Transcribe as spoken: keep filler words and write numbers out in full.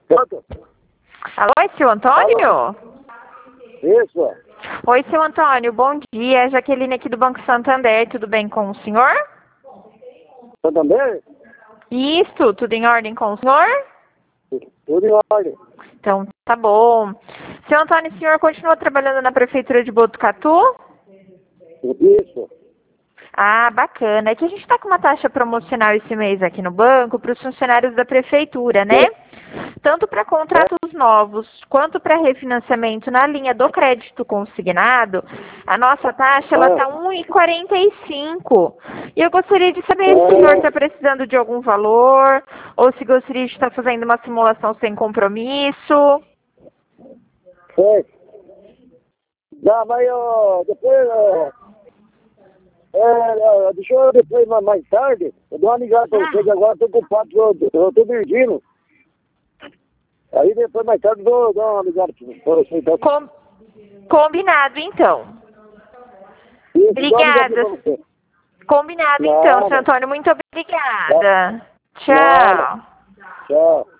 Pronto? Alô, é seu Antônio? Isso. Oi, seu Antônio, bom dia. Jaqueline aqui do Banco Santander, tudo bem com o senhor? Tá também? Isso, tudo em ordem com o senhor? Tudo em ordem. Então, tá bom. Seu Antônio, o senhor continua trabalhando na Prefeitura de Botucatu? Isso. Ah, bacana. É que a gente está com uma taxa promocional esse mês aqui no banco para os funcionários da Prefeitura, né? Tanto para contratos novos quanto para refinanciamento na linha do crédito consignado, a nossa taxa ela está um vírgula quarenta e cinco. E eu gostaria de saber se o senhor está precisando de algum valor ou se gostaria de estar fazendo uma simulação sem compromisso. Sei. Não, mas eu, depois... ó, É, deixa eu depois mais mais tarde, eu dou uma ligada pra você, que agora eu tô ocupado, eu, eu tô dirigindo. Aí depois mais tarde eu dou, dou uma ligada pra você. Então. Com... Combinado, então. Isso, Obrigada. dou uma ligada pra você. Combinado, Nada. então, seu Antônio. Muito obrigada. Nada. Tchau. Tchau.